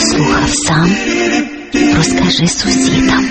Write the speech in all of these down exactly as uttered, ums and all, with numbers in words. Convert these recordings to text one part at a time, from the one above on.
Послухав сам, розкажи сусідам.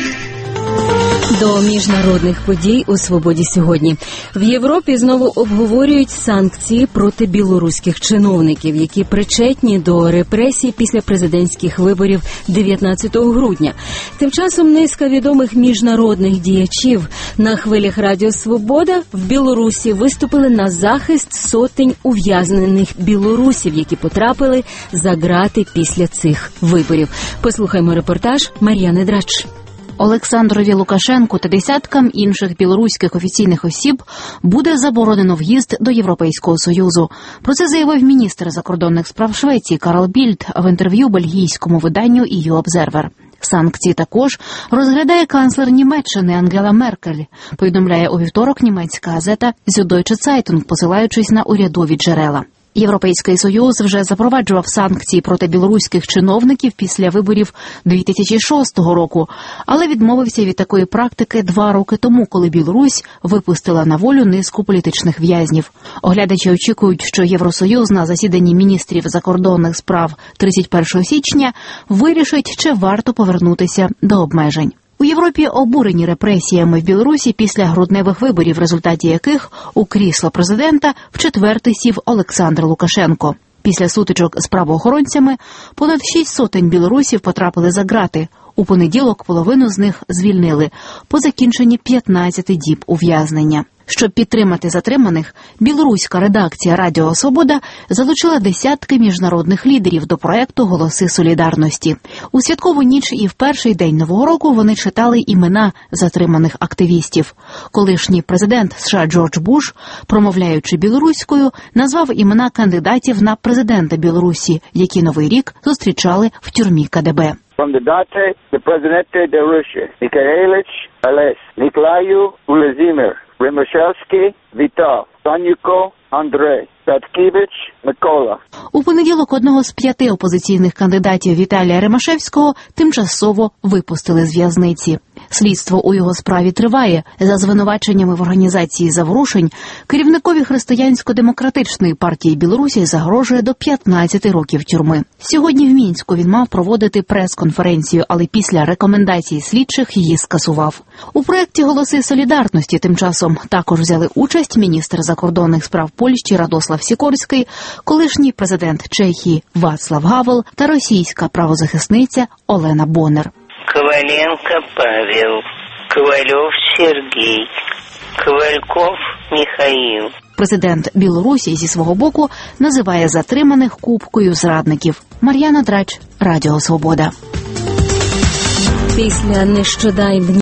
До міжнародних подій у «Свободі» сьогодні. В Європі знову обговорюють санкції проти білоруських чиновників, які причетні до репресій після президентських виборів дев'ятнадцятого грудня. Тим часом низка відомих міжнародних діячів на хвилях Радіо «Свобода» в Білорусі виступили на захист сотень ув'язнених білорусів, які потрапили за ґрати після цих виборів. Послухаймо репортаж Мар'яни Драч. Олександрові Лукашенку та десяткам інших білоруських офіційних осіб буде заборонено в'їзд до Європейського Союзу. Про це заявив міністр закордонних справ Швеції Карл Більд в інтерв'ю бельгійському виданню і ю Observer. Санкції також розглядає канцлер Німеччини Ангела Меркель, повідомляє у вівторок німецька газета Süddeutsche Zeitung, посилаючись на урядові джерела. Європейський Союз вже запроваджував санкції проти білоруських чиновників після виборів дві тисячі шостого року, але відмовився від такої практики два роки тому, коли Білорусь випустила на волю низку політичних в'язнів. Оглядачі очікують, що Євросоюз на засіданні міністрів закордонних справ тридцять першого січня вирішить, чи варто повернутися до обмежень. У Європі обурені репресіями в Білорусі після грудневих виборів, в результаті яких у крісло президента вчетверте сів Олександр Лукашенко. Після сутичок з правоохоронцями понад шість сотень білорусів потрапили за ґрати. У понеділок половину з них звільнили по закінченні п'ятнадцяти діб ув'язнення. Щоб підтримати затриманих, білоруська редакція Радіо «Свобода» залучила десятки міжнародних лідерів до проекту «Голоси солідарності». У святкову ніч і в перший день Нового року вони читали імена затриманих активістів. Колишній президент США Джордж Буш, промовляючи білоруською, назвав імена кандидатів на президента Білорусі, які Новий рік зустрічали в тюрмі ка де бе. Кандидати до президента Білорусі: Микаелич Олесь, Ніколаю Володимир, Римашевський Вітал, Санюко Андрей, Таткевич Микола. У понеділок одного з п'яти опозиційних кандидатів Віталія Римашевського тимчасово випустили з в'язниці. Слідство у його справі триває. За звинуваченнями в організації заворушень керівникові Християнсько-демократичної партії Білорусі загрожує до п'ятнадцяти років тюрми. Сьогодні в Мінську він мав проводити прес-конференцію, але після рекомендацій слідчих її скасував. У проєкті «Голоси солідарності» тим часом також взяли участь міністр закордонних справ Польщі Радослав Сікорський, колишній президент Чехії Вацлав Гавел та російська правозахисниця Олена Боннер. Коваленко Павел, Ковальов Сергій, Ковальков Михаїл. Президент Білорусі зі свого боку називає затриманих купкою зрадників. Мар'яна Драч, Радіо «Свобода». Після нещодавніх